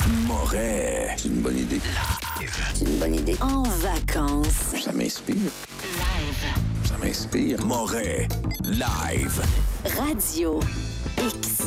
Moret. C'est une bonne idée. C'est une bonne idée. En vacances. Ça m'inspire. Ça m'inspire. Moret. Live. Radio X.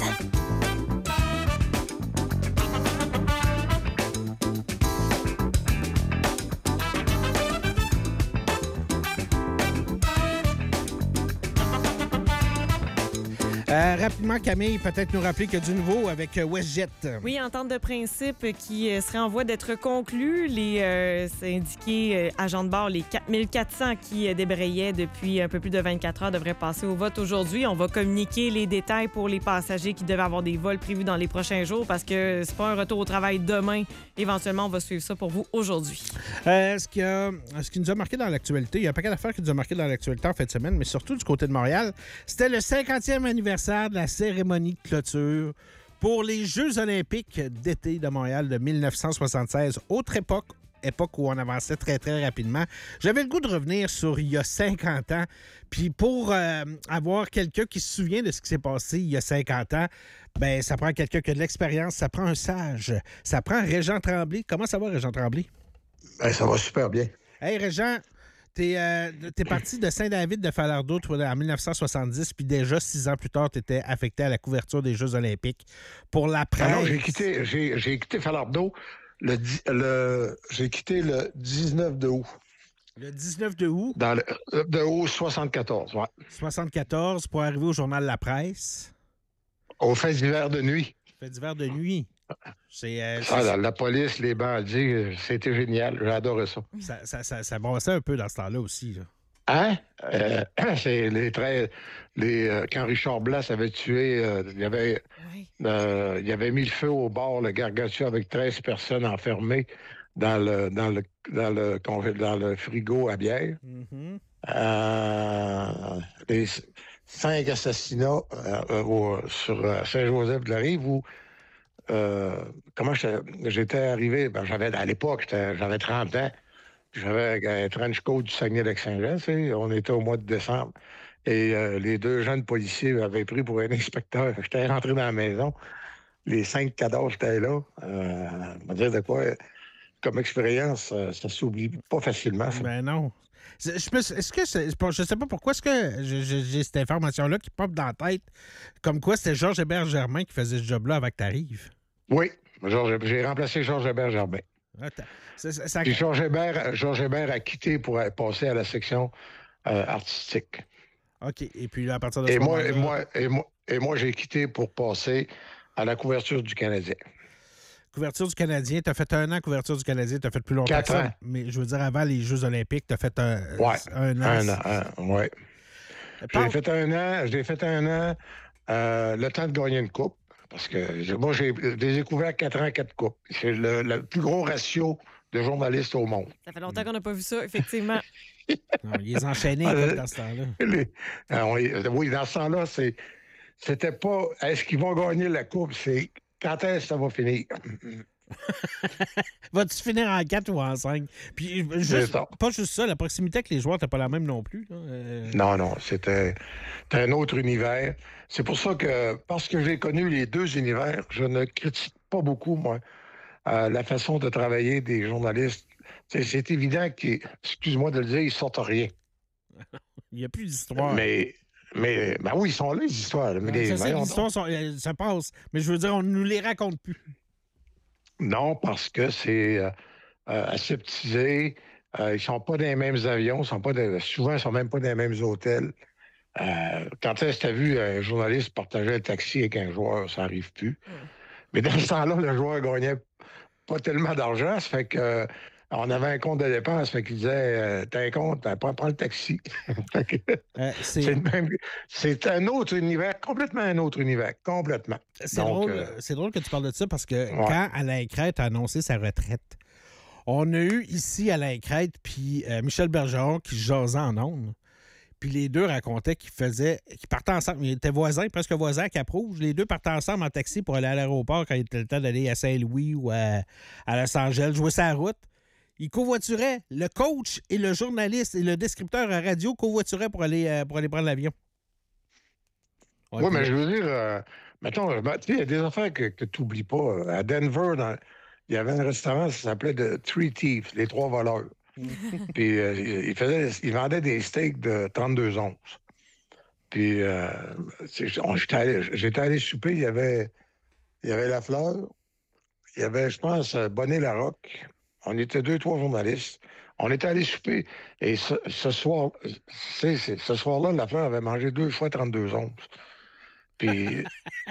Rapidement, Camille, peut-être nous rappeler qu'il y a du nouveau avec WestJet. Oui, entente de principe qui serait en voie d'être conclue. Les syndiqués agents de bord, les 4400 qui débrayaient depuis un peu plus de 24 heures, devraient passer au vote aujourd'hui. On va communiquer les détails pour les passagers qui devaient avoir des vols prévus dans les prochains jours parce que c'est pas un retour au travail demain. Éventuellement, on va suivre ça pour vous aujourd'hui. Ce qui nous a marqué dans l'actualité, il y a un paquet d'affaires qui nous a marqué dans l'actualité en fin de semaine, mais surtout du côté de Montréal, c'était le 50e anniversaire de la cérémonie de clôture pour les Jeux olympiques d'été de Montréal de 1976. Autre époque où on avançait très, très rapidement. J'avais le goût de revenir sur il y a 50 ans. Puis pour avoir quelqu'un qui se souvient de ce qui s'est passé il y a 50 ans, ben ça prend quelqu'un qui a de l'expérience, ça prend un sage. Ça prend Régent Tremblay. Comment ça va, Régent Tremblay? Ben, ça va super bien. Hey, Régent, t'es parti de Saint-David de Falardeau en 1970, puis déjà 6 ans plus tard, tu étais affecté à la couverture des Jeux olympiques pour la presse. Alors, j'ai quitté Falardeau. J'ai quitté le 19 de août. Le 19 de août? De août 74, oui. 74 pour arriver au journal La Presse. Au fait d'hiver de nuit. Fait d'hiver de nuit. La police, les bandits, c'était génial. J'ai adoré ça. Ça brassait un peu dans ce temps-là aussi. Là. Hein? C'est quand Richard Blas avait tué, il avait mis le feu au bar, le Gargatua, avec 13 personnes enfermées dans le frigo à bière. Mm-hmm. Les 5 assassinats sur Saint-Joseph-de-la-Rive où comment j'étais arrivé, à l'époque, j'avais 30 ans. J'avais un trench coat du Saguenay-Lac-Saint-Jean, on était au mois de décembre. Et les 2 jeunes policiers m'avaient pris pour un inspecteur. J'étais rentré dans la maison. Les 5 cadavres étaient là. On va dire de quoi, comme expérience, ça s'oublie pas facilement. Ça. Ben non. Je sais pas pourquoi est-ce que j'ai cette information-là qui pop dans la tête, comme quoi c'était Georges Hébert Germain qui faisait ce job-là avec t'arrives. Oui, j'ai remplacé Georges Hébert Germain. Puis Georges Hébert a quitté pour passer à la section artistique. OK. Et puis là, à partir de ce moment-là... moi, j'ai quitté pour passer à la couverture du Canadien. Couverture du Canadien, tu as fait 1 an couverture du Canadien, tu as fait plus longtemps 4 que ça. ans. Mais je veux dire, avant les Jeux olympiques, tu as fait un an. Un an, oui. J'ai fait un an, le temps de gagner une coupe. Parce que moi, j'ai découvert 4 ans, 4 coupes. C'est le plus gros ratio de journalistes au monde. Ça fait longtemps qu'on n'a pas vu ça, effectivement. Non, ils les enchaînaient dans ce temps-là. Oui, dans ce temps-là, c'était pas est-ce qu'ils vont gagner la coupe, c'est quand est-ce que ça va finir. Vas-tu finir en 4 ou en 5? Puis, pas juste ça, la proximité avec les joueurs, t'as pas la même non plus. Non, c'était un autre univers. C'est pour ça que, parce que j'ai connu les 2 univers, je ne critique pas beaucoup, moi, la façon de travailler des journalistes. C'est évident excuse-moi de le dire, ils sortent rien. Il n'y a plus d'histoire. Mais oui, ils sont là, les histoires. Mais les histoires, ça passe. Mais je veux dire, on ne nous les raconte plus. Non, parce que c'est aseptisé. Ils sont pas dans les mêmes avions. Souvent, ils sont même pas dans les mêmes hôtels. Quand est-ce que tu as vu un journaliste partager un taxi avec un joueur, ça n'arrive plus. Mais dans ce temps-là, le joueur gagnait pas tellement d'argent. Ça fait que on avait un compte de dépenses. Ça fait qu'il disait t'as un compte, prends le taxi. C'est un autre univers, complètement un autre univers. Complètement. C'est drôle que tu parles de ça parce que quand Alain Crête a annoncé sa retraite, on a eu ici Alain Crête puis Michel Bergeron qui jasait en ondes. Puis les deux racontaient qu'ils partaient ensemble. Ils étaient voisins, presque voisins à Cap-Rouge. Les deux partaient ensemble en taxi pour aller à l'aéroport quand il était le temps d'aller à Saint-Louis ou à Los Angeles, jouer sa route. Ils covoituraient. Le coach et le journaliste et le descripteur à radio covoituraient pour aller prendre l'avion. Oui, mais je veux dire, mettons, il y a des affaires que tu n'oublies pas. À Denver, il y avait un restaurant, ça s'appelait The Three Thieves, les trois voleurs. Puis il vendait des steaks de 32 onces. Puis j'étais allé souper, il y avait Lafleur, il y avait, je pense, Bonnet Larocque. On était 2-3 journalistes. On était allé souper. Et ce soir-là, Lafleur avait mangé 2 fois 32 onces. Puis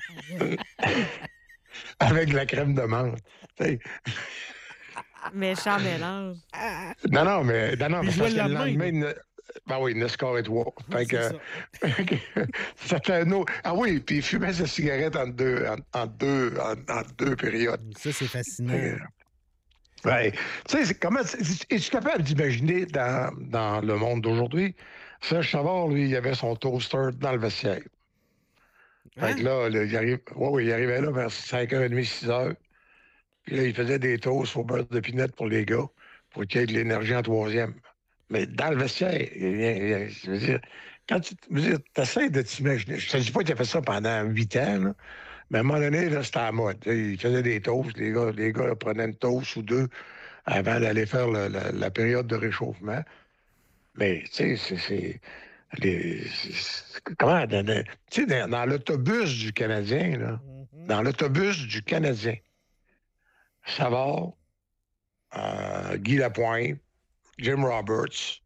avec de la crème de menthe. T'sais. Méchant mélange. Non, mais Puis parce le que le lendemain, lendemain, ben oui, il ne scorait 3. Fait que c'est ça fait un autre. Ah oui, puis il fumait sa cigarette en deux périodes. ça, c'est fascinant. Ouais. Tu sais, es-tu capable d'imaginer dans le monde d'aujourd'hui, Serge Savard, lui, il avait son toaster dans le vestiaire. Fait que là, il arrivait là vers 5h30, 6h. Puis là, il faisait des toasts au beurre de pinot pour les gars, pour qu'il y ait de l'énergie en troisième. Mais dans le vestiaire, je veux dire, quand tu essaies de t'imaginer, je te dis pas qu'il a fait ça pendant 8 ans, là, mais à un moment donné, là, c'était à la mode. Il faisait des toasts, les gars là, prenaient une toast ou deux avant d'aller faire la période de réchauffement. Mais, tu sais, comment? Tu sais, dans l'autobus du Canadien, là, dans l'autobus du Canadien, Savard, Guy Lapointe, Jim Roberts,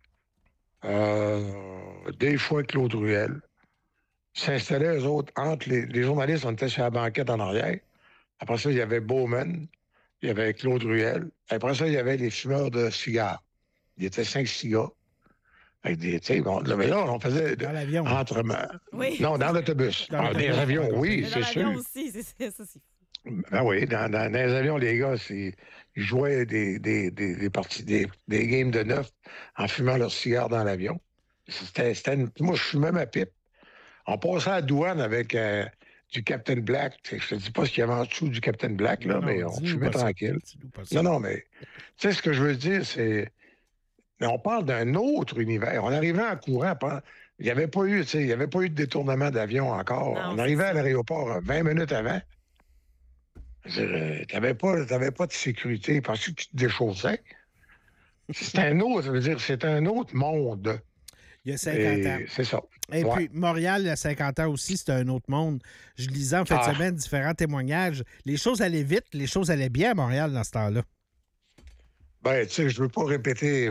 des fois Claude Ruel, s'installaient, eux autres, entre les journalistes, on était sur la banquette en arrière. Après ça, il y avait Bowman, il y avait Claude Ruel. Après ça, il y avait les fumeurs de cigares. Il y était 5 gars. Avec des, mais là, on faisait... Dans l'avion. Oui. Non, dans l'autobus. Dans les avions, oui, Mais c'est dans sûr. l'avion aussi, c'est ça. Ben oui, dans les avions, les gars, ils jouaient des parties, des games de 9 en fumant leurs cigares dans l'avion. Moi, je fumais ma pipe. On passait à la douane avec du Captain Black. Je te dis pas ce qu'il y avait en dessous du Captain Black, là, mais on fumait tranquille. Non, mais tu sais, ce que je veux dire, c'est... Mais on parle d'un autre univers. On arrivait en courant. Il n'y avait pas eu de détournement d'avion encore. Non, on arrivait à l'aéroport 20 minutes avant. Tu n'avais pas de sécurité parce que tu te déchaussais. C'est un autre monde. Il y a 50 ans. C'est ça. Et puis, Montréal, il y a 50 ans aussi, c'était un autre monde. Je lisais en fin de semaine différents témoignages. Les choses allaient vite, les choses allaient bien à Montréal dans ce temps-là. Ben, tu sais, je veux pas répéter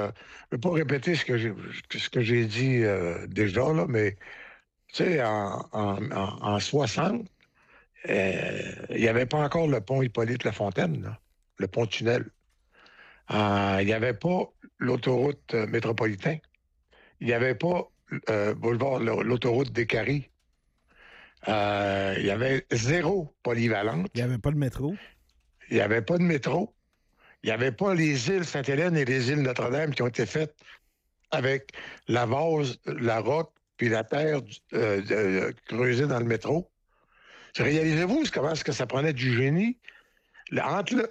ce que j'ai dit déjà, là, mais tu sais, en 60, il n'y avait pas encore le pont Hippolyte-Lafontaine, là, le pont-tunnel. Il n'y avait pas l'autoroute métropolitain. Il n'y avait pas l'autoroute des Caries. Il y avait 0 polyvalente. Il n'y avait pas de métro. Il n'y avait pas de métro. Il n'y avait pas les îles Sainte-Hélène et les îles Notre-Dame qui ont été faites avec la vase, la roque, puis la terre creusée dans le métro. Réalisez-vous comment est-ce que ça prenait du génie? Entre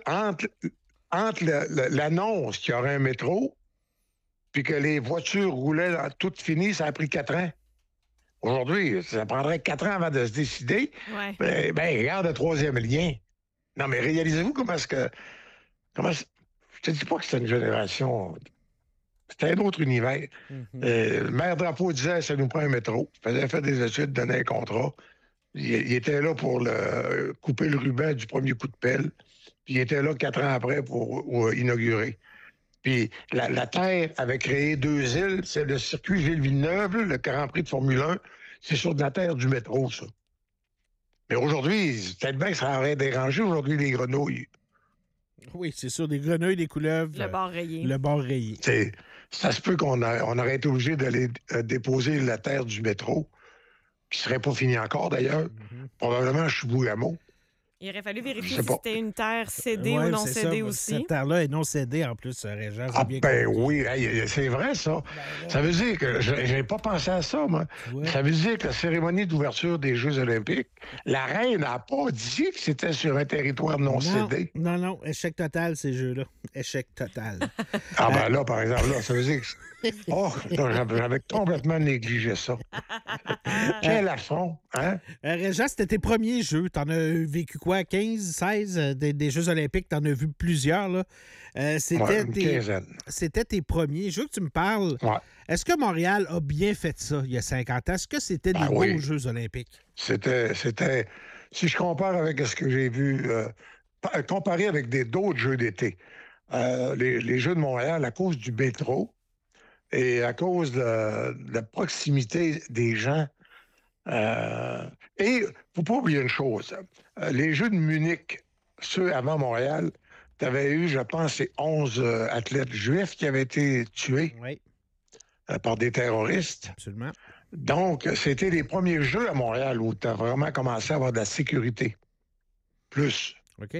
l'annonce qu'il y aurait un métro, puis que les voitures roulaient toutes finies, ça a pris 4 ans. Aujourd'hui, ça prendrait 4 ans avant de se décider. Ouais. Ben, regarde le 3e lien. Non, mais réalisez-vous comment est-ce que... Je te dis pas que c'était une génération... C'était un autre univers. Le maire Drapeau disait, ça nous prend un métro. Il faisait faire des études, donnait un contrat. Il était là pour couper le ruban du premier coup de pelle. Puis il était là 4 ans après pour inaugurer. Puis la Terre avait créé 2 îles. C'est le circuit Gilles-Villeneuve, le Grand Prix de Formule 1. C'est sur de la terre du métro, ça. Mais aujourd'hui, peut-être bien que ça aurait dérangé aujourd'hui les grenouilles. Oui, c'est sûr, des grenouilles, des couleuvres. Le bord rayé. Le bord rayé. Ça se peut qu'on aurait été obligé d'aller déposer la terre du métro, qui serait pas fini encore d'ailleurs. Probablement à Chibougamau. Il aurait fallu vérifier si c'était une terre cédée ou non cédée aussi. Cette terre-là est non cédée en plus, Régent. Oui, c'est vrai ça. Ça veut dire que j'ai pas pensé à ça, moi. Ouais. Ça veut dire que la cérémonie d'ouverture des Jeux olympiques, la reine n'a pas dit que c'était sur un territoire non cédé. Non, échec total ces Jeux-là. Échec total. Ben là, par exemple, là, ça veut dire que Oh, j'avais complètement négligé ça. Quel affront, hein? Régent, c'était tes premiers jeux. T'en as vécu quoi, 15, 16 des Jeux olympiques? T'en as vu plusieurs, là. Une quinzaine. C'était tes premiers jeux que tu me parles. Ouais. Est-ce que Montréal a bien fait ça il y a 50 ans? Est-ce que c'était des beaux Jeux olympiques? C'était... Si je compare avec ce que j'ai vu, comparé avec d'autres Jeux d'été, les Jeux de Montréal, à cause du métro et à cause de la proximité des gens, et il ne faut pas oublier une chose, les Jeux de Munich, ceux avant Montréal, tu avais eu, je pense, ces 11 athlètes juifs qui avaient été tués par des terroristes. Absolument. Donc, c'était les premiers Jeux à Montréal où tu as vraiment commencé à avoir de la sécurité. Plus. OK.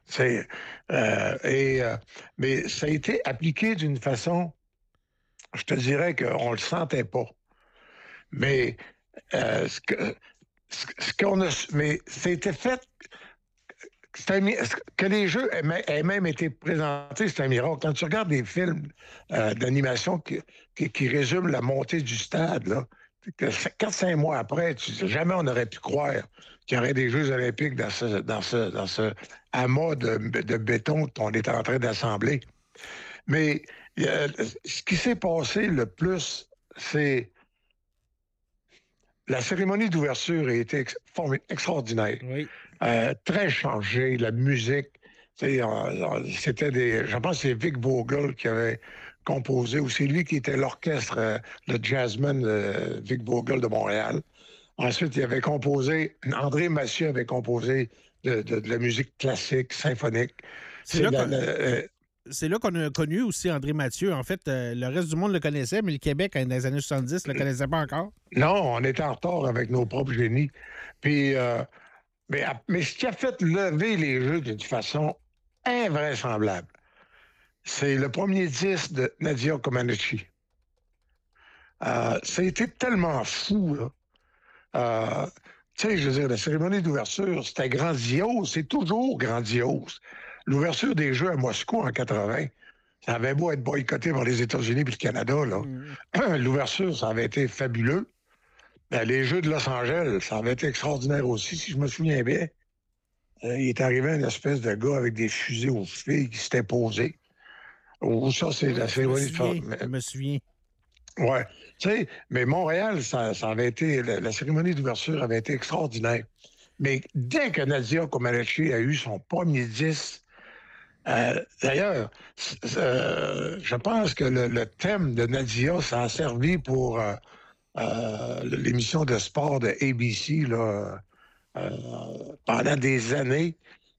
Mais ça a été appliqué d'une façon, je te dirais qu'on ne le sentait pas. Mais ce qu'on a... Mais c'était fait... Que les Jeux aient même été présentés, c'est un miracle. Quand tu regardes des films d'animation qui résument la montée du stade, là, 4-5 mois après, jamais on aurait pu croire qu'il y aurait des Jeux olympiques dans ce amas de béton qu'on est en train d'assembler. Mais ce qui s'est passé le plus, c'est la cérémonie d'ouverture a été extraordinaire. Oui. Très changée, la musique. C'était je pense que c'est Vic Vogel qui avait composé, ou c'est lui qui était l'orchestre, le jazzman Vic Vogel de Montréal. Ensuite, il avait composé, André Massieu avait composé de la musique classique, symphonique. C'est là qu'on a connu aussi André Mathieu. En fait, le reste du monde le connaissait, mais le Québec, dans les années 70, ne le connaissait pas encore. Non, on était en retard avec nos propres génies. Puis, mais ce qui a fait lever les Jeux d'une façon invraisemblable, c'est le premier disque de Nadia Comaneci. Ça a été tellement fou, là. Tu sais, je veux dire, la cérémonie d'ouverture, c'était grandiose, c'est toujours grandiose. L'ouverture des Jeux à Moscou en 80, ça avait beau être boycotté par les États-Unis et le Canada, là. L'ouverture, ça avait été fabuleux. Ben, les Jeux de Los Angeles, ça avait été extraordinaire aussi, si je me souviens bien. Il est arrivé une espèce de gars avec des fusées aux filles qui s'était posé. Oh, ça, c'est la cérémonie de... Je me souviens. Ouais. Tu sais, mais Montréal, ça avait été... La cérémonie d'ouverture avait été extraordinaire. Mais dès que Nadia Comaneci a eu son premier disque, d'ailleurs, je pense que le thème de Nadia, ça a servi pour l'émission de sport de ABC, là, pendant des années.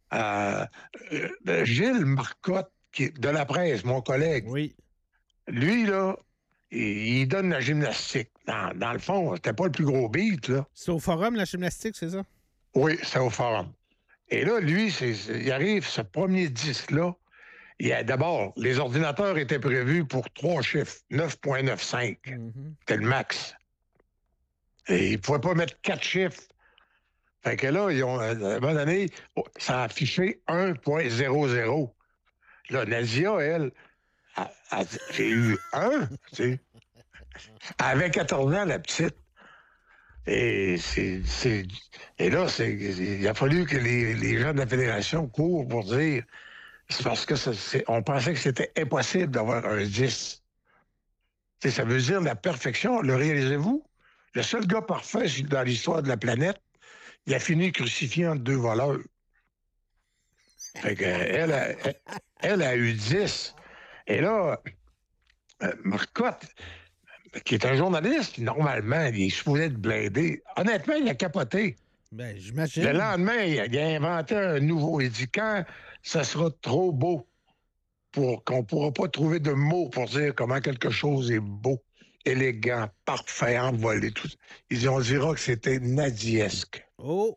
Gilles Marcotte, de la presse, mon collègue, oui. Lui, là, il donne la gymnastique. Dans le fond, c'était pas le plus gros beat, là. C'est au Forum, la gymnastique, c'est ça? Oui, c'est au Forum. Et là, lui, il arrive, ce premier disque-là, d'abord, les ordinateurs étaient prévus pour 3 chiffres, 9.95. C'était le max. Et ils ne pouvaient pas mettre 4 chiffres. Fait que là, ils ont, à un moment donné, ça a affiché 1.00. Là, Nadia, elle dit, j'ai eu 1, tu sais. Elle avait 14 ans, la petite. Et là, il a fallu que les gens de la Fédération courent pour dire, c'est parce que on pensait que c'était impossible d'avoir un 10. T'sais, ça veut dire la perfection. Le réalisez-vous? Le seul gars parfait dans l'histoire de la planète, il a fini crucifié entre 2 voleurs. Fait qu'elle elle a eu 10. Et là, Marcotte, qui est un journaliste, normalement, il est supposé être blindé. Honnêtement, il a capoté. Ben, j'imagine. Le lendemain, il a inventé un nouveau. Il dit, quand ça sera trop beau pour qu'on ne pourra pas trouver de mots pour dire comment quelque chose est beau, élégant, parfait, envolé, tout. Il dit, on dira que c'était nadiesque. Oh!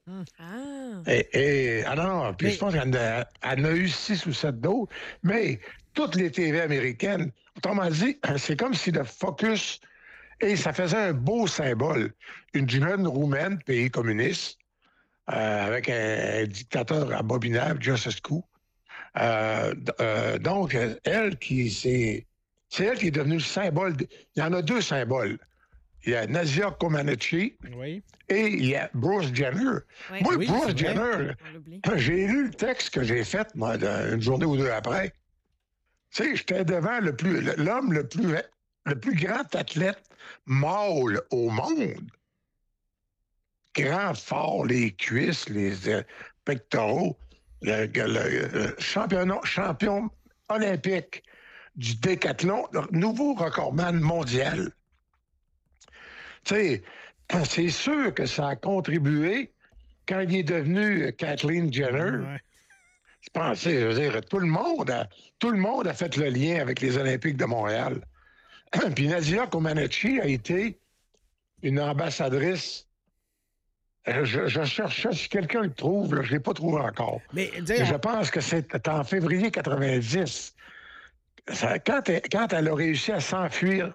Non, puis je pense qu'elle en a eu 6 ou 7 d'autres, mais toutes les TV américaines, autrement dit, c'est comme si le focus, et ça faisait un beau symbole. Une jeune Roumaine, pays communiste, avec un dictateur abominable, Ceausescu. Donc, elle qui s'est c'est elle qui est devenue le symbole. Il y en a deux symboles. Il y a Nadia Comaneci et il y a Bruce Jenner. Oui. Moi, Oui, Bruce c'est Jenner, On l'oublie. j'ai lu le texte que j'ai fait, moi, une journée ou deux après. Tu sais, j'étais devant l'homme le plus grand athlète mâle au monde. Grand, fort, les cuisses, les pectoraux. Le champion olympique du décathlon, nouveau recordman mondial. Tu sais, c'est sûr que ça a contribué quand il est devenu Kathleen Jenner. Ouais. Je veux dire, tout le monde a fait le lien avec les Olympiques de Montréal. Puis Nadia Comaneci a été une ambassadrice. Je cherche si quelqu'un le trouve, là, je ne l'ai pas trouvé encore. Mais je pense que c'est en février 90. Quand elle a réussi à s'enfuir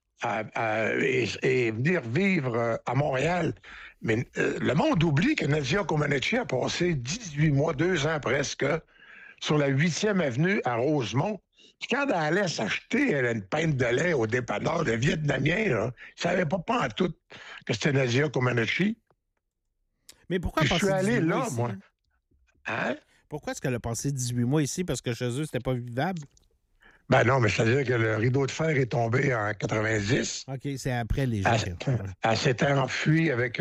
et venir vivre à Montréal, mais le monde oublie que Nadia Comaneci a passé 18 mois, 2 ans presque, sur la 8e avenue à Rosemont. Puis quand elle allait s'acheter une pinte de lait au dépanneur, le Vietnamien, là, il ne savait pas en tout que c'était Nadia Comaneci. Mais pourquoi Puis je suis allé là, ici? moi. Hein? Pourquoi est-ce qu'elle a passé 18 mois ici? Parce que chez eux, c'était pas vivable? Ben non, mais c'est-à-dire que le rideau de fer est tombé en 90. OK, c'est après les Jeux. Elle s'était enfuie avec...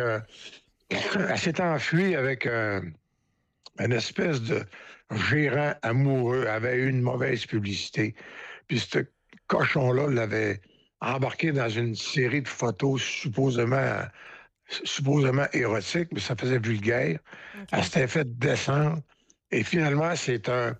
une espèce de gérant amoureux. Elle avait eu une mauvaise publicité. Puis ce cochon-là l'avait embarqué dans une série de photos supposément érotiques, mais ça faisait vulgaire. Okay. Elle s'était fait descendre. Et finalement, c'est un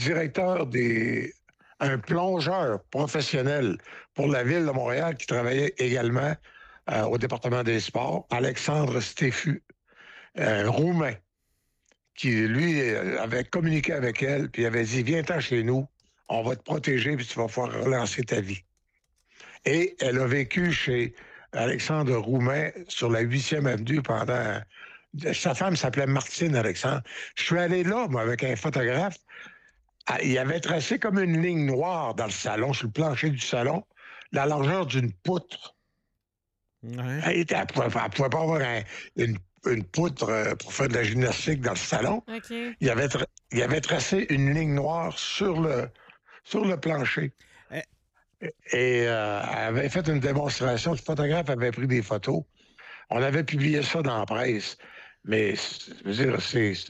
plongeur professionnel pour la Ville de Montréal qui travaillait également au département des sports, Alexandre Stéphu, un Roumain, qui, lui, avait communiqué avec elle, puis avait dit « Viens-t'en chez nous, on va te protéger, puis tu vas pouvoir relancer ta vie. » Et elle a vécu chez Alexandre Roumain sur la 8e avenue pendant... Sa femme s'appelait Martine Alexandre. Je suis allé là, moi, avec un photographe. Il avait tracé comme une ligne noire dans le salon, sur le plancher du salon, la largeur d'une poutre. Ouais. Elle ne pouvait pas avoir une poutre pour faire de la gymnastique dans le salon. Okay. Il avait tracé une ligne noire sur le plancher. Et elle avait fait une démonstration. Le photographe avait pris des photos. On avait publié ça dans la presse. Mais, je veux dire,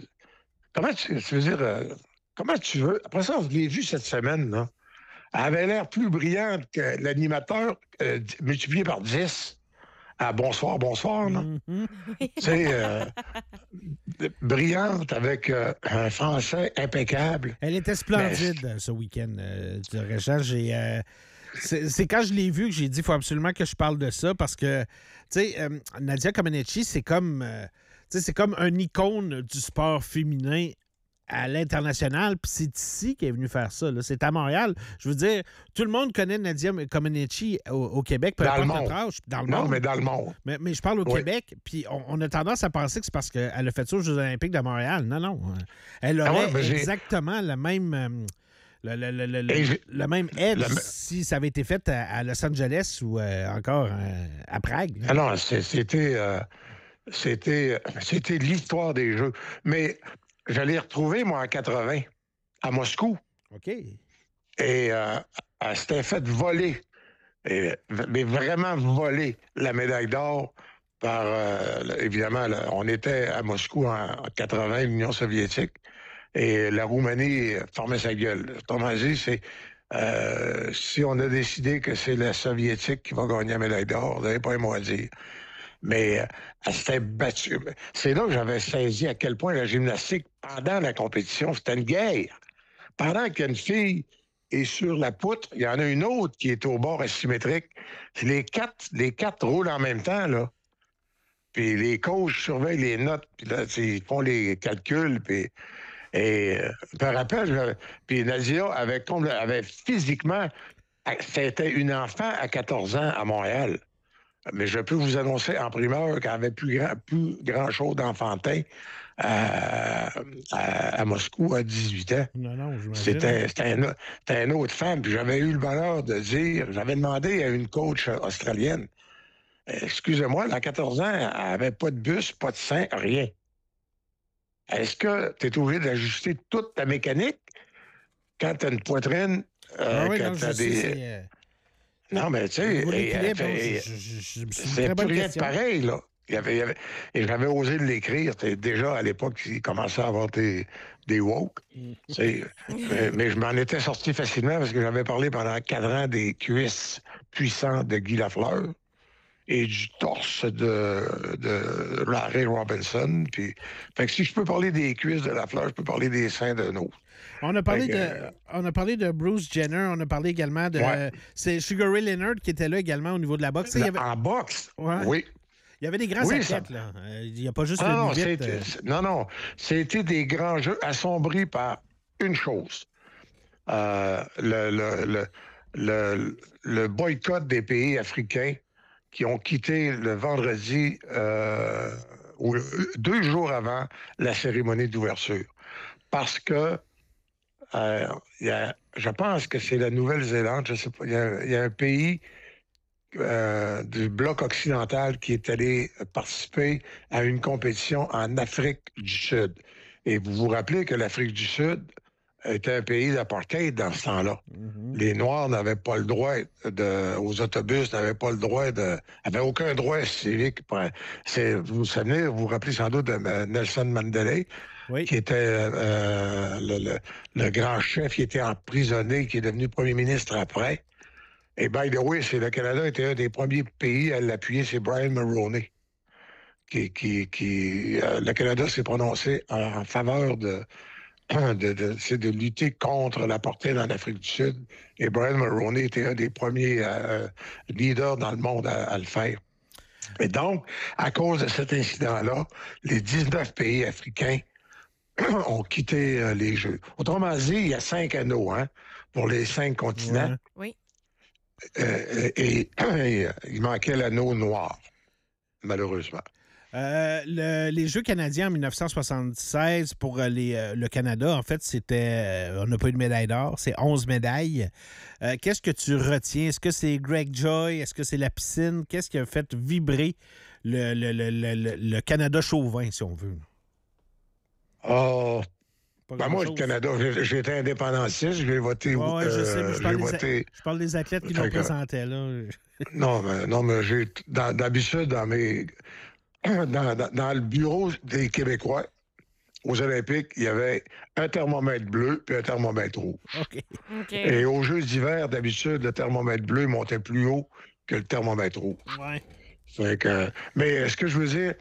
comment tu veux... Après ça, je l'ai vu cette semaine, là. Elle avait l'air plus brillante que l'animateur multiplié par 10. Ah, bonsoir, là. Mm-hmm. Tu sais, brillante avec un français impeccable. Elle était splendide ce week-end, Richard. C'est quand je l'ai vu que j'ai dit qu'il faut absolument que je parle de ça parce que, tu sais, Nadia Comaneci, c'est comme un icône du sport féminin à l'international, puis c'est ici qu'elle est venue faire ça. Là. C'est à Montréal. Je veux dire, tout le monde connaît Nadia Comaneci au Québec, peu importe notre âge. Dans le monde. Non, mais dans le monde. Mais je parle au Québec, puis on a tendance à penser que c'est parce qu'elle a fait ça aux Jeux olympiques de Montréal. Non. Elle aurait exactement le même... Le même edge si ça avait été fait à Los Angeles ou encore à Prague. Là. Alors, c'était l'histoire des Jeux. Mais je l'ai retrouvée, moi, en 80, à Moscou. OK. Et elle s'était fait voler, mais vraiment voler la médaille d'or par, évidemment, on était à Moscou en 80, l'Union soviétique. Et la Roumanie formait sa gueule. Autrement dit, c'est si on a décidé que c'est la Soviétique qui va gagner la médaille d'or, vous n'avez pas un mot à dire. Mais elle s'était battue. C'est là que j'avais saisi à quel point la gymnastique, pendant la compétition, c'était une guerre. Pendant qu'une fille est sur la poutre, il y en a une autre qui est au bord asymétrique. Les quatre roulent en même temps, là. Puis les coachs surveillent les notes, puis là, ils font les calculs, puis... Et je me rappelle, puis Nadia avait physiquement... C'était une enfant à 14 ans à Montréal. Mais je peux vous annoncer en primeur qu'il n'y avait plus grand-chose d'enfantin à Moscou à 18 ans. Non, j'imagine. C'était une autre femme. Puis j'avais eu le bonheur de dire, j'avais demandé à une coach australienne, excusez-moi, à 14 ans, elle n'avait pas de bus, pas de sein, rien. Est-ce que tu es obligé d'ajuster toute ta mécanique quand tu as une poitrine, quand tu as des... Non, mais tu sais, c'est plus rien de pareil, là. Et j'avais osé l'écrire. Déjà, à l'époque, il commençait à avoir des woke. Mais je m'en étais sorti facilement parce que j'avais parlé pendant 4 ans des cuisses puissantes de Guy Lafleur et du torse de Larry Robinson. Puis, fait que si je peux parler des cuisses de Lafleur, je peux parler des seins d'un autre. On a parlé de Bruce Jenner, on a parlé également de... Ouais. C'est Sugar Ray Leonard qui était là également au niveau de la boxe. En boxe? Ouais. Oui. Il y avait des grands athlètes, là. Il n'y a pas juste le vite. Non. C'était des grands jeux assombris par une chose. Le boycott des pays africains qui ont quitté le vendredi, 2 jours avant la cérémonie d'ouverture. Parce que je pense que c'est la Nouvelle-Zélande, je sais pas, il y a un pays du bloc occidental qui est allé participer à une compétition en Afrique du Sud. Et vous vous rappelez que l'Afrique du Sud était un pays d'apartheid dans ce temps-là. Mm-hmm. Les Noirs n'avaient pas le droit aux autobus, n'avaient pas le droit n'avaient aucun droit civique. Vous vous rappelez sans doute de Nelson Mandela, oui, qui était le grand chef qui était emprisonné, qui est devenu premier ministre après. Et by the way, le Canada était un des premiers pays à l'appuyer, c'est Brian Mulroney. Le Canada s'est prononcé en faveur de lutter contre l'apartheid en Afrique du Sud. Et Brian Mulroney était un des premiers leaders dans le monde à le faire. Et donc, à cause de cet incident-là, les 19 pays africains ont quitté les Jeux. Autrement dit, il y a 5 anneaux pour les 5 continents. Ouais. Oui. Et il manquait l'anneau noir, malheureusement. Les Jeux canadiens en 1976 pour le Canada, en fait, c'était... on n'a pas eu de médaille d'or, c'est 11 médailles. Qu'est-ce que tu retiens? Est-ce que c'est Greg Joy? Est-ce que c'est la piscine? Qu'est-ce qui a fait vibrer le Canada chauvin, si on veut? Moi, le Canada, j'étais indépendantiste, j'ai voté... Oui, je sais, je parle des athlètes qui nous représentaient, là. non, mais d'habitude, dans le bureau des Québécois, aux Olympiques, il y avait un thermomètre bleu et un thermomètre rouge. Okay. Et aux Jeux d'hiver, d'habitude, le thermomètre bleu montait plus haut que le thermomètre rouge. Ouais. Mais ce que je veux dire...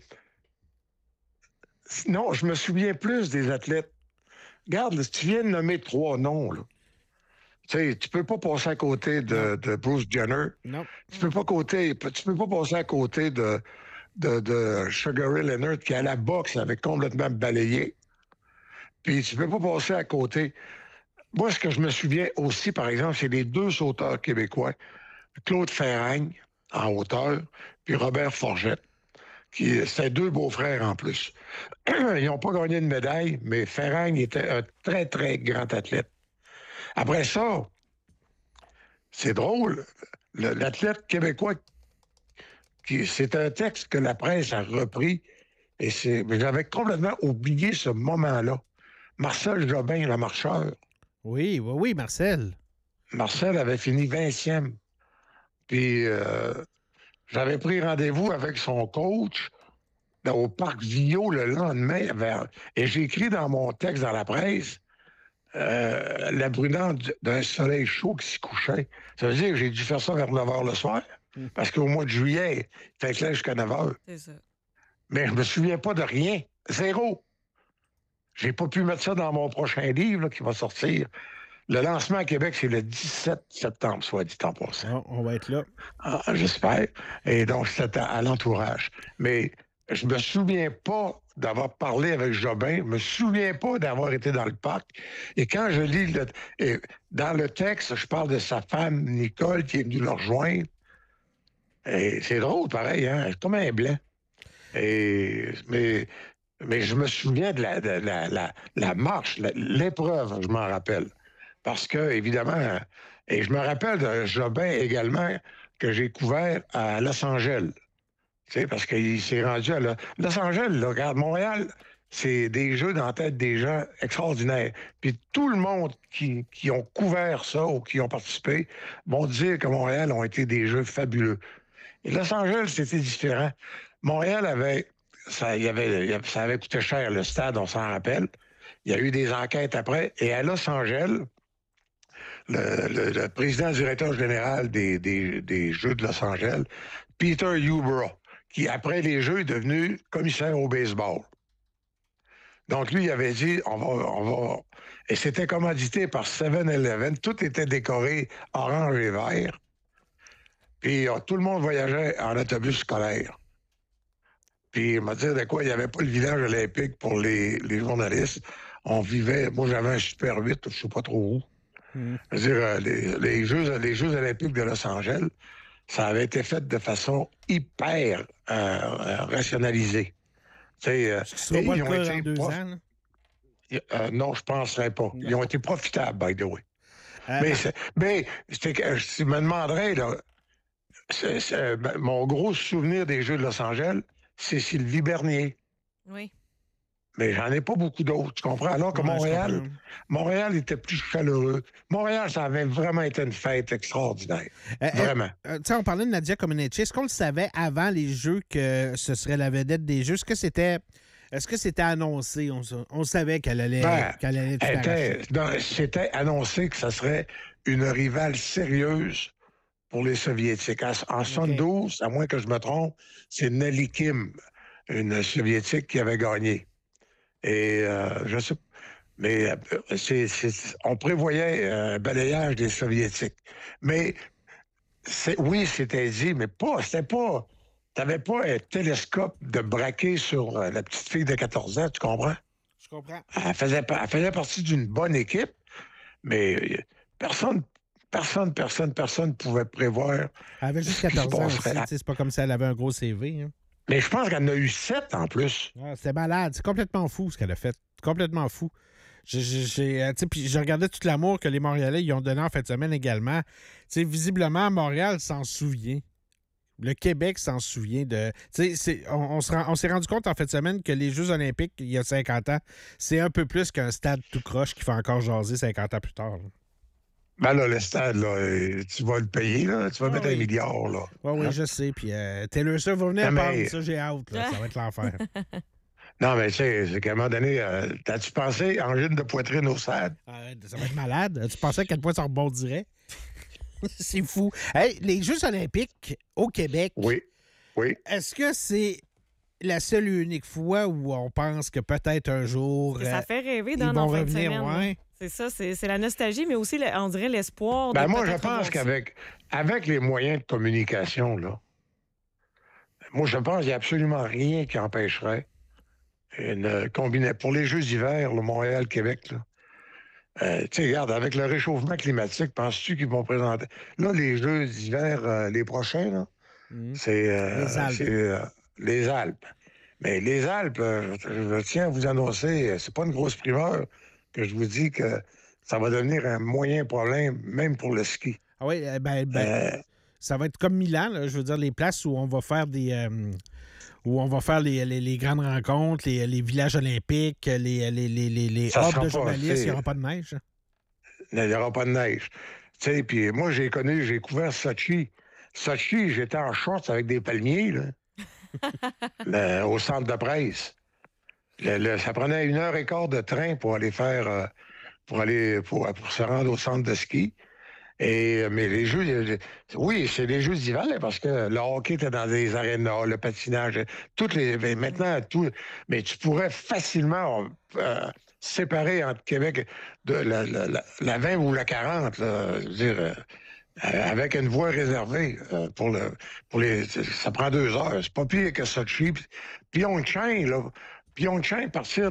Non, je me souviens plus des athlètes. Regarde, si tu viens de nommer 3 noms, là. Tu sais, tu peux pas passer à côté de Bruce Jenner. Non. Tu peux pas passer à côté de Sugar Ray Leonard qui, à la boxe, avait complètement balayé. Puis tu peux pas passer à côté... Moi, ce que je me souviens aussi, par exemple, c'est les 2 sauteurs québécois. Claude Ferragne, en hauteur, puis Robert Forgette. C'était 2 beaux-frères en plus. Ils n'ont pas gagné de médaille, mais Ferragne était un très, très grand athlète. Après ça, c'est drôle, l'athlète québécois, c'est un texte que la presse a repris, mais j'avais complètement oublié ce moment-là. Marcel Jobin, le marcheur. Oui, Marcel. Marcel avait fini 20e. Puis... j'avais pris rendez-vous avec son coach au Parc Villot le lendemain. Et j'ai écrit dans mon texte dans la presse la brunante d'un soleil chaud qui s'y couchait. Ça veut dire que j'ai dû faire ça vers 9 h le soir. Parce qu'au mois de juillet, il fait clair jusqu'à 9 h. C'est ça. Mais je me souviens pas de rien. 0. J'ai pas pu mettre ça dans mon prochain livre là, qui va sortir. Le lancement à Québec, c'est le 17 septembre, soit dit en passant. On va être là. J'espère. Et donc, c'était à l'entourage. Mais je me souviens pas d'avoir parlé avec Jobin. Je me souviens pas d'avoir été dans le parc. Et quand je lis dans le texte, je parle de sa femme, Nicole, qui est venue le rejoindre. Et c'est drôle, pareil, hein? C'est comme un blanc. Mais je me souviens de la marche, l'épreuve, je m'en rappelle. Parce que, évidemment, et je me rappelle de Jobin également, que j'ai couvert à Los Angeles. Tu sais, parce qu'il s'est rendu à Los Angeles, là, regarde, Montréal, c'est des jeux dans la tête des gens extraordinaires. Puis tout le monde qui ont couvert ça ou qui ont participé vont dire que Montréal ont été des jeux fabuleux. Et Los Angeles, c'était différent. Montréal ça avait coûté cher, le stade, on s'en rappelle. Il y a eu des enquêtes après. Et à Los Angeles, le président directeur général des Jeux de Los Angeles, Peter Ubro, qui, après les Jeux, est devenu commissaire au baseball. Donc, lui, il avait dit, on va... Et c'était commandité par 7-Eleven. Tout était décoré orange et vert. Puis, tout le monde voyageait en autobus scolaire. Puis, il m'a dit de quoi, il n'y avait pas le village olympique pour les journalistes. On vivait... Moi, j'avais un Super 8, je ne sais pas trop où. Je veux dire, les Jeux olympiques de Los Angeles, ça avait été fait de façon hyper rationalisée. Ce ne sera pas le cas dans 2 ans, là? Non, je ne penserais pas. Ils ont été profitables, by the way. Mais je me demanderais, là, mon gros souvenir des Jeux de Los Angeles, c'est Sylvie Bernier. Oui. Mais j'en ai pas beaucoup d'autres, tu comprends? Alors que Montréal était plus chaleureux. Montréal, ça avait vraiment été une fête extraordinaire. Vraiment. Tu sais, on parlait de Nadia Comaneci. Est-ce qu'on le savait avant les Jeux que ce serait la vedette des Jeux? Est-ce que c'était annoncé? On savait qu'elle allait tout arracher. C'était annoncé que ça serait une rivale sérieuse pour les Soviétiques. En 1972, à moins que je me trompe, c'est Nelly Kim, une Soviétique, qui avait gagné. Et je sais pas. Mais on prévoyait un balayage des Soviétiques. Mais oui, c'était dit, mais c'était pas. T'avais pas un télescope de braquer sur la petite fille de 14 ans, tu comprends? Je comprends. Elle faisait partie d'une bonne équipe, mais personne ne pouvait prévoir. Elle avait juste 14 ans aussi. C'est pas comme si elle avait un gros CV. Hein. Mais je pense qu'elle en a eu 7 en plus. Ah, c'était malade. C'est complètement fou ce qu'elle a fait. Complètement fou. Puis je regardais tout l'amour que les Montréalais y ont donné en fin de semaine également. T'sais, visiblement, Montréal s'en souvient. Le Québec s'en souvient de... On s'est rendu compte en fin de semaine que les Jeux olympiques, il y a 50 ans, c'est un peu plus qu'un stade tout croche qui fait encore jaser 50 ans plus tard. Là. Ben là, le stade, là, tu vas le payer, là. Tu vas mettre 1 milliard, là. Oui, je sais. Puis Taylor Swift va venir parler de ça, j'ai hâte. Là. Ça va être l'enfer. Non, mais tu sais, c'est qu'à un moment donné, t'as-tu pensé angine de poitrine au stade? Ça va être malade. Tu pensais à quel point ça rebondirait? C'est fou. Hey, les Jeux olympiques au Québec. Oui. Est-ce que c'est la seule et unique fois où on pense que peut-être un jour... Ça fait rêver dans nos fin de semaine. Ouais. C'est ça, c'est la nostalgie, mais aussi, on dirait, l'espoir. Moi, je pense qu'avec les moyens de communication, là, moi, je pense qu'il n'y a absolument rien qui empêcherait pour les Jeux d'hiver, le Montréal-Québec, là. Tu sais, regarde, avec le réchauffement climatique, penses-tu qu'ils vont présenter... Là, les Jeux d'hiver, les prochains, là, c'est les Alpes. Mais les Alpes, je tiens à vous annoncer, c'est pas une grosse primeur que je vous dis que ça va devenir un moyen problème, même pour le ski. Ah oui, ça va être comme Milan, là, je veux dire, les places où on va faire les grandes rencontres, les villages olympiques, les hubs de journalistes, il n'y aura pas de neige. Il n'y aura pas de neige. Tu sais, puis moi, j'ai couvert Sochi. Sochi, j'étais en shorts avec des palmiers, là, au centre de presse. Ça prenait 1h15 de train pour aller faire, pour se rendre au centre de ski. Mais les Jeux, oui, c'est les Jeux d'hiver, parce que le hockey était dans des arénas, le patinage, maintenant, mais tu pourrais facilement séparer entre Québec de la 20 ou la 40, là, je veux dire, avec une voie réservée ça prend 2 heures. C'est pas pire que Sochi. Pyeongchang,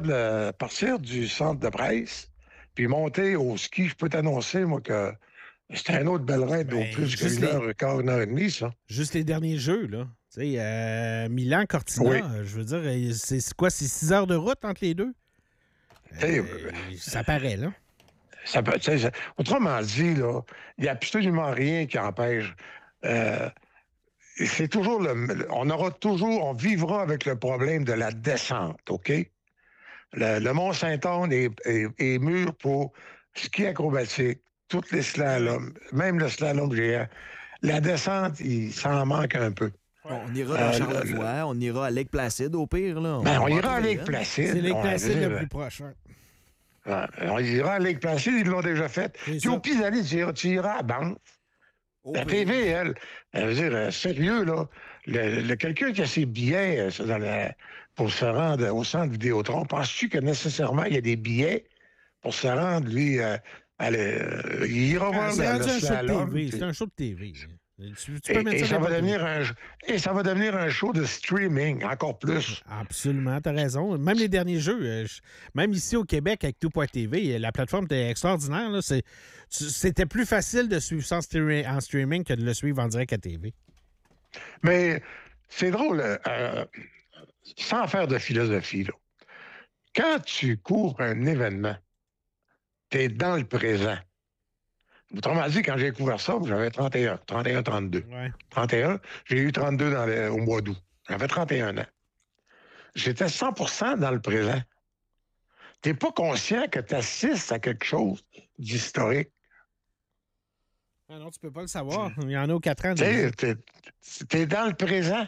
partir du centre de presse, puis monter au ski, je peux t'annoncer, moi, que C'était un autre belle raid, Ben, au plus juste qu'une heure, quart, une heure et demie, ça. Juste les derniers jeux, là. Tu sais, Milan-Cortina, Oui. je veux dire, c'est quoi? C'est 6 heures de route entre les deux? Hey, Ça paraît, là. Autrement dit, là, il n'y a absolument rien qui empêche. C'est toujours on vivra avec le problème de la descente, OK? Le Mont-Saint-Anne est mûr pour ski acrobatique, tous les slaloms, même le slalom géant. La descente, il s'en manque un peu. On ira dans Charlevoix, on ira à Lake Placid au pire. Là. On va ira à trouver, Lake Placid. C'est Lake Ouais, Placid je veux le dire, plus proche. Ouais. on ira à Lake Placid, ils l'ont déjà fait. C'est Puis ça. au pis-aller, tu iras à Banff. Au La pire. TV, elle veut dire, sérieux, là, quelqu'un qui a ses billets pour se rendre au centre Vidéotron, penses-tu que nécessairement il y a des billets pour se rendre, lui, il ira voir C'est le rendu un show de slalom, TV. puis- C'est un show de TV. Tu peux mettre et ça ça va n'importe où. ça va devenir un show de streaming, encore plus. Absolument, t'as raison. Même les derniers jeux, même ici au Québec avec Tout.tv, la plateforme était extraordinaire. Là. C'était plus facile de suivre ça en streaming que de le suivre en direct à TV. Mais c'est drôle, sans faire de philosophie, là. Quand tu couvres un événement, tu es dans le présent. Autrement dit, quand j'ai couvert ça, j'avais 31, 32. Ouais. 31, j'ai eu 32 au mois d'août. J'avais 31 ans. J'étais 100% dans le présent. T'es pas conscient que tu assistes à quelque chose d'historique. Ah non, tu peux pas le savoir. Il y en a aux 4 ans. Tu déjà. sais, t'es dans le présent.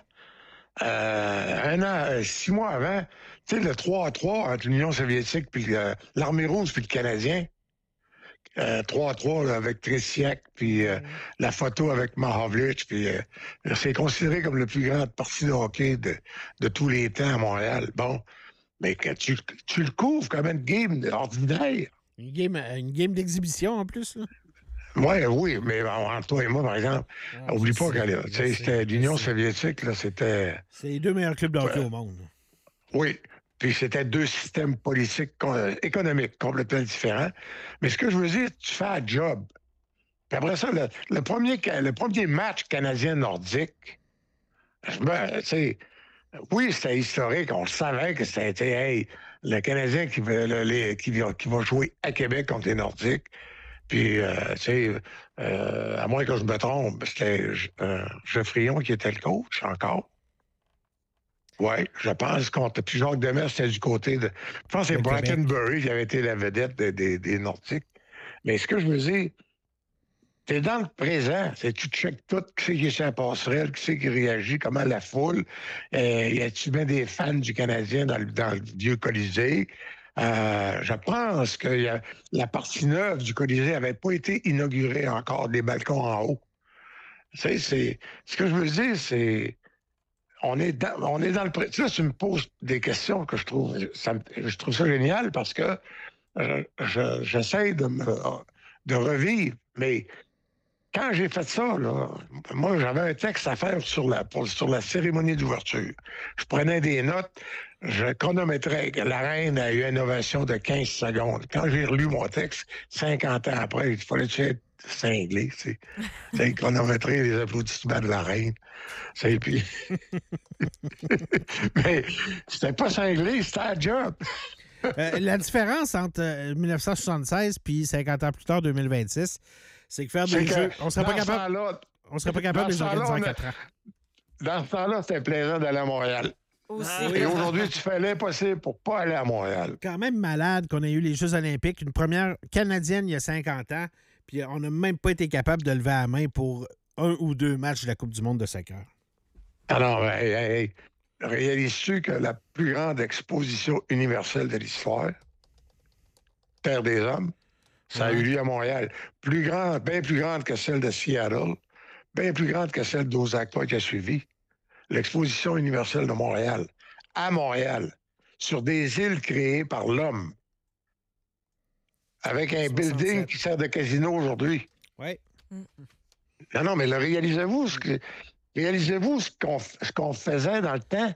6 mois avant, tu sais, le 3-3 entre l'Union soviétique puis l'Armée rouge puis le Canadien. 3-3 là, avec Tresiak, puis la photo avec Mahavlich, puis c'est considéré comme le plus grand parti de hockey de tous les temps à Montréal. Bon, mais que tu le couvres comme une game ordinaire. Une game d'exhibition en plus. Là. Ouais, oui, mais entre toi et moi, par exemple, oublie pas que c'était l'Union soviétique, là, c'était... C'est les deux meilleurs clubs de hockey au monde. Oui, puis c'était deux systèmes politiques, économiques complètement différents. Mais ce que je veux dire, tu fais un job. Puis après ça, le premier match canadien-nordique, oui, c'était historique. On le savait que c'était le Canadien qui va jouer à Québec contre les Nordiques. Puis, à moins que je me trompe, c'était Geoffrion qui était le coach encore. Oui, je pense contre. Puis Jacques Demers, c'était du côté de. Je pense que c'est Brackenbury qui avait été la vedette des Nordiques. Mais ce que je veux dire, t'es dans le présent. Tu checkes tout, qui c'est qui est sur la passerelle, qui c'est qui réagit, comment la foule. Y a-tu bien des fans du Canadien dans le vieux Colisée? Je pense que la partie neuve du Colisée n'avait pas été inaugurée encore, des balcons en haut. Tu sais, ce que je veux dire, c'est. On est dans le présent. Là, tu me poses des questions que je trouve ça génial parce que j'essaie de revivre. Mais quand j'ai fait ça, là, moi, j'avais un texte à faire sur la cérémonie d'ouverture. Je prenais des notes, je chronométrais. La reine a eu une ovation de 15 secondes. Quand j'ai relu mon texte, 50 ans après, il fallait-tu être cinglé, tu sais, chronométrer les applaudissements de la reine. Puis... Mais c'était pas cinglé, c'était un job. La différence entre 1976 puis 50 ans plus tard, 2026, c'est que faire des jeux, on serait pas capable de les organiser en 4 ans. Dans ce temps-là, c'était plaisant d'aller à Montréal. Aussi. Et aujourd'hui, tu fais l'impossible pour pas aller à Montréal. Quand même malade qu'on ait eu les Jeux olympiques, une première canadienne il y a 50 ans, puis on n'a même pas été capable de lever la main pour 1 ou 2 matchs de la Coupe du monde de soccer. Alors, réalises-tu que la plus grande exposition universelle de l'histoire, Terre des Hommes, ça a eu lieu à Montréal. Bien plus grande que celle de Seattle, bien plus grande que celle d'Osaka qui a suivi. L'exposition universelle de Montréal, à Montréal, sur des îles créées par l'homme, avec un 67. building qui sert de casino aujourd'hui. Oui. Non, mais réalisez-vous ce qu'on faisait dans le temps?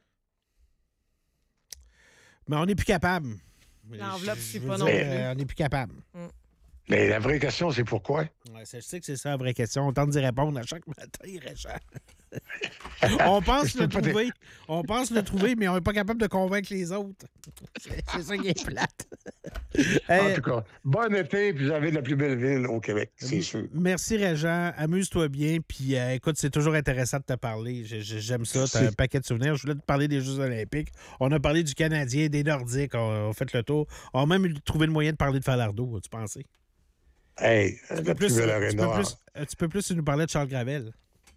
Mais on n'est plus capable. L'enveloppe, c'est Je veux pas dire, non plus. on n'est plus capable. Mais la vraie question, c'est pourquoi? Ouais, je sais que c'est ça la vraie question. On tente d'y répondre à chaque matin, Réjean. On pense le trouver. On pense le trouver, mais on n'est pas capable de convaincre les autres. C'est ça qui est plate. En tout cas, bon été, puis vous avez la plus belle ville au Québec, c'est sûr. Merci, Réjean. Amuse-toi bien. Puis écoute, c'est toujours intéressant de te parler. J'aime ça. Tu as un paquet de souvenirs. Je voulais te parler des Jeux olympiques. On a parlé du Canadien, des Nordiques. On a fait le tour. On a même trouvé le moyen de parler de Falardeau. As-tu pensé? Hey, la plus belle aréna. Tu peux plus nous parler de Charles Gravel.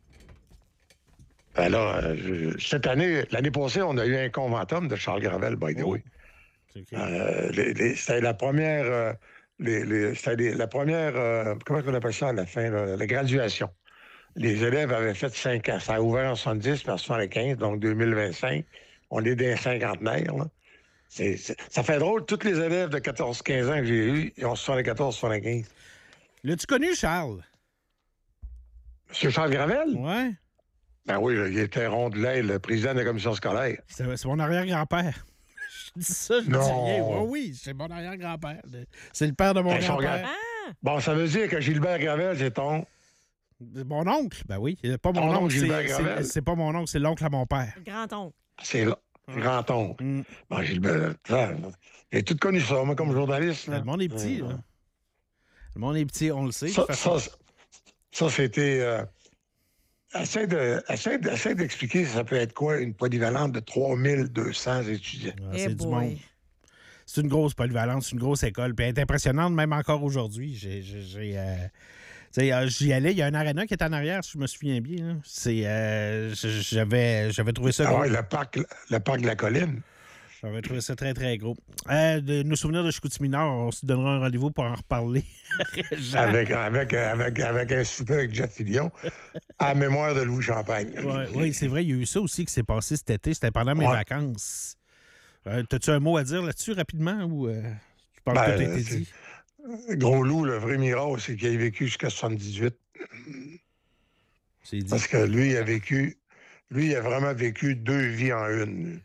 Ben là, cette année, l'année passée, on a eu un conventum de Charles Gravel, by the way. Okay. C'était la première... c'était la première... comment on appelle ça à la fin? La graduation. Les élèves avaient fait 5 ans. Ça a ouvert en 70 puis en 75, donc 2025. On est des cinquantenaires, là. Ça fait drôle. Tous les élèves de 14-15 ans que j'ai eus, ils ont 74-75. L'as-tu connu, Charles? Monsieur Charles Gravel? Ouais. Ben oui, il était Rondelet, le président de la commission scolaire. C'est mon arrière-grand-père. Je dis ça, je dis rien. Oui, c'est mon arrière-grand-père. C'est le père de mon grand-père. Ah! Bon, ça veut dire que Gilbert Gravel, c'est ton... Mon oncle? Ben oui. Pas mon oncle, c'est pas mon oncle, c'est l'oncle à mon père. Grand-oncle. C'est grand-oncle. Bon, Gilbert, j'ai tout connu ça, moi, comme journaliste. Le monde est petit, là. Le monde est petit, on le sait. Ça c'était... Essaie d'expliquer ça peut être quoi une polyvalente de 3200 étudiants. C'est du monde. C'est une grosse polyvalente, c'est une grosse école. Puis elle est impressionnante, même encore aujourd'hui. J'y allais, il y a un aréna qui est en arrière, si je me souviens bien. J'avais trouvé ça gros. Oui, le parc de la Colline. J'avais trouvé ça très, très gros. De nos souvenirs de Chicoutimi-Nord, on se donnera un rendez-vous pour en reparler. avec un souper avec Jeff Fillion, à la mémoire de Louis Champagne. Oui, c'est vrai, il y a eu ça aussi qui s'est passé cet été. C'était pendant mes vacances. T'as-tu un mot à dire là-dessus rapidement ou tu penses que tout a été dit? Gros Lou, le vrai miracle, c'est qu'il a vécu jusqu'à 78. C'est dit. Parce que lui, il a vraiment vécu 2 vies en une.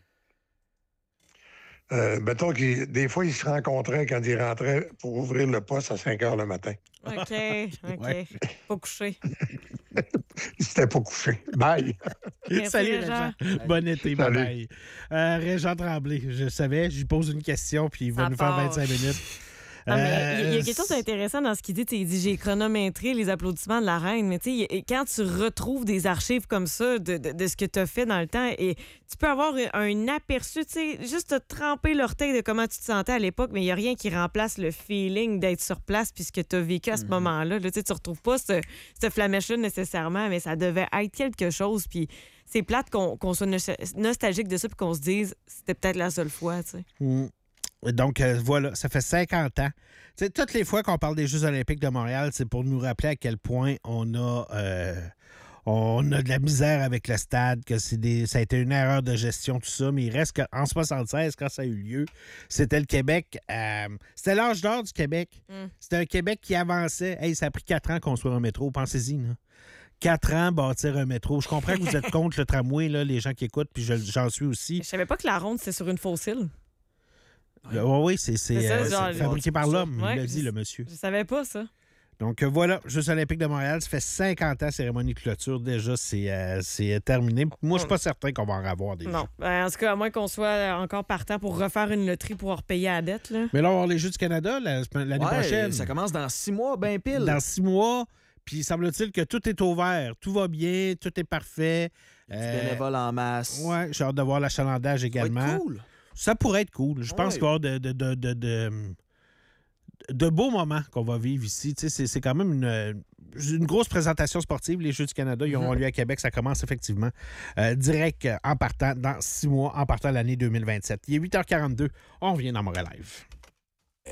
Mettons que des fois, ils se rencontraient quand ils rentraient pour ouvrir le poste à 5 heures le matin. OK. Ouais. Pas couché. C'était pas couché. Bye! Merci, Salut, Réjean. Bon été, bye-bye. Réjean Tremblay, je savais, je lui pose une question, puis il va nous faire 25 minutes. Non, mais il y a quelque chose d'intéressant dans ce qu'il dit. Il dit j'ai chronométré les applaudissements de la reine. Mais quand tu retrouves des archives comme ça de ce que tu as fait dans le temps, et tu peux avoir un aperçu, juste te tremper l'orteil de comment tu te sentais à l'époque, mais il n'y a rien qui remplace le feeling d'être sur place puis ce que tu as vécu à ce moment-là. Là, tu ne retrouves pas ce flamèche-là nécessairement, mais ça devait être quelque chose. Puis c'est plate qu'on soit nostalgique de ça puis qu'on se dise c'était peut-être la seule fois. Donc, voilà, ça fait 50 ans. T'sais, toutes les fois qu'on parle des Jeux olympiques de Montréal, c'est pour nous rappeler à quel point on a de la misère avec le stade, que ça a été une erreur de gestion, tout ça, mais il reste qu'en 76, quand ça a eu lieu, c'était le Québec. C'était l'âge d'or du Québec. C'était un Québec qui avançait. Hey, ça a pris 4 ans qu'on soit un métro, pensez-y, là. 4 ans, bâtir un métro. Je comprends que vous êtes contre le tramway, là, les gens qui écoutent, puis j'en suis aussi. Je savais pas que la ronde, c'était sur une fossile. Oui, c'est fabriqué par l'homme, il l'a dit, le monsieur. Je savais pas ça. Donc voilà, Jeux olympiques de Montréal, ça fait 50 ans, cérémonie de clôture. Déjà, c'est terminé. Moi, je suis pas certain qu'on va en avoir des Non. En tout cas, à moins qu'on soit encore partant pour refaire une loterie pour repayer la dette. Là. Mais là, on va avoir les Jeux du Canada l'année prochaine. Ça commence dans 6 mois, ben pile. Dans 6 mois, puis semble-t-il que tout est ouvert. Tout va bien, tout est parfait. Du bénévole en masse. Oui, j'ai hâte de voir l'achalandage également. Ça va être cool. Ça pourrait être cool. Je pense qu'il va y avoir de beaux moments qu'on va vivre ici. C'est quand même une grosse présentation sportive. Les Jeux du Canada, ils auront lieu à Québec. Ça commence effectivement direct en partant dans 6 mois, en partant l'année 2027. Il est 8h42. On revient dans Montréal Live.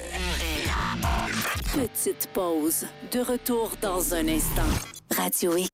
Petite pause. De retour dans un instant. Radio X.